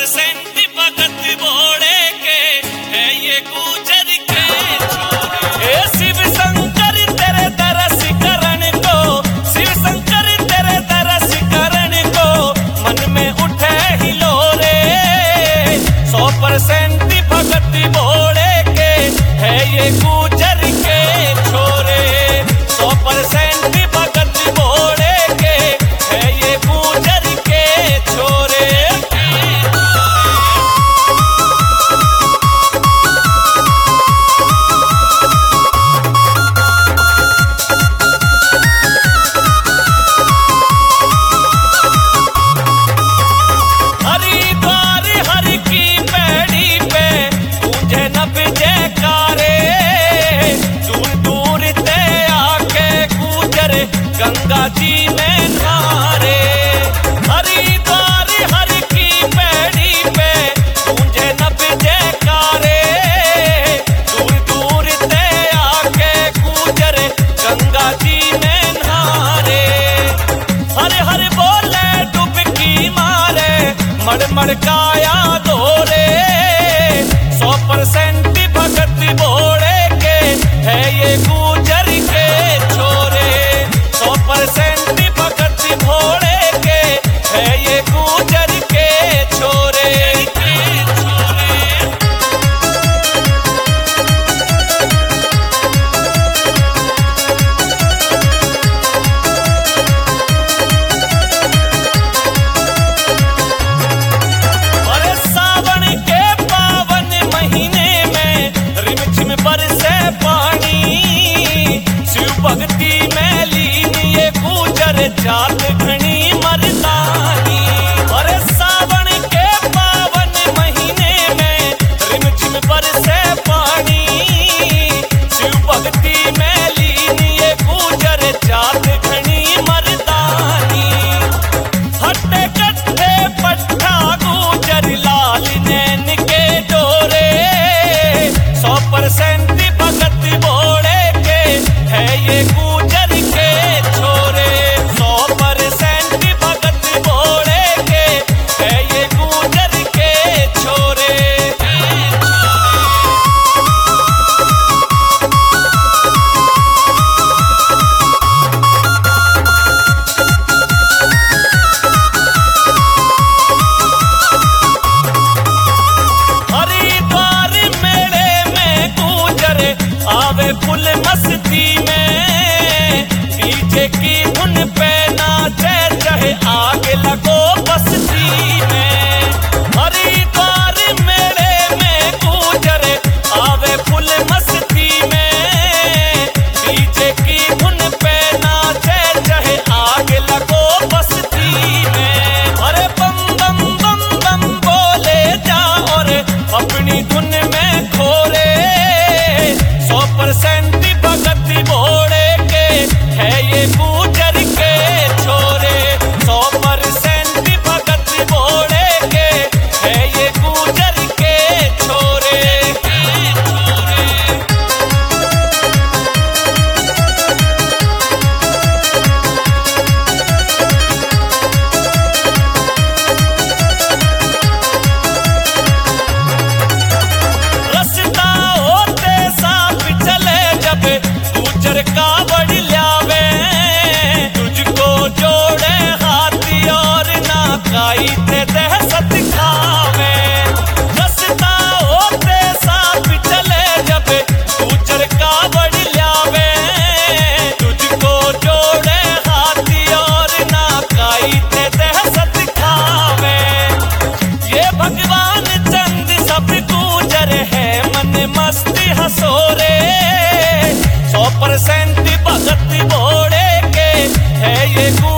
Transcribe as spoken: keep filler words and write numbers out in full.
Percent भगत बोड़े के है ये गुजर के छोरे। ए शिव शंकर तेरे दरस करण को, शिव शंकर तेरे दरस करण को मन में उठे हिलोरे। सौ परसेंट भगत बोड़े के है ये गुजर के छोरे। सौ परसेंट भगत बोड़े के है ये गुजर के छोरे। हरिद्वार हर की पैड़ी पे गूंजे नभ जयकारे। दूर दूर ते आके गुजर गंगा जी में धारे। हरिद्वार हर की पैड़ी पे गूंजे नभ जयकारे। दूर दूर ते आके गुजर गंगा जी में धारे। हर हर बोले डुबकी मारे मड़ मड़ काया दौरे। सौ परसेंट भगत बोड़े के है ये गुजर के छोरे। सौ परसेंट भगत बोड़े के है ये गुजर के छोरे। अरे सावन के पावन महीने में रिमझिम बरसे पानी। शिव भक्ति में लीन ये गुजर जात घनी मर्दानी। अरे सावन के पावन महीने में रिमझिम बरसे पानी। शिव भक्ति में लीन ये गुजर जात घनी मर्दानी। हट्टे कट्टे पट्टा गुजर लाल नैन के डोरे। सौ परसेंट भगत बोड़े के है ये गुजर के छोरे। सौ परसेंट भगत बोड़े के है ये गुजर के छोरे। हरिद्वार मेले में गुजर आवे फुल मस्ती में। डीजे की धुन पे नाचे चाहे आग लगो बस्ती में। हरिद्वार मेले में गुजर आवे फुल मस्ती में। डीजे की धुन पे नाचे चाहे आग लगो बस्ती में। अरे बम बम बम बम बोले जा और अपनी धुन में खोरे। सौ परसेंट भगत बोड़े के है ये गुजर के छोरे। सौ परसेंट भगत बोड़े के है ये गुजर के छोरे। रास्ता होते साफ चले जब गुजर कावड़ ल्यावे। तुझको जोड़े हाथी और ना काई ते दहशत खावे। रास्ता होते साफ चले जब गुजर कावड़ ल्यावे। तुझको जोड़े हाथी और ना काई ते दहशत खावे। ये भगवान चंद सब गुजर है मन मस्ती हसोरे। सौ परसेंट भगत बोड़े के है ये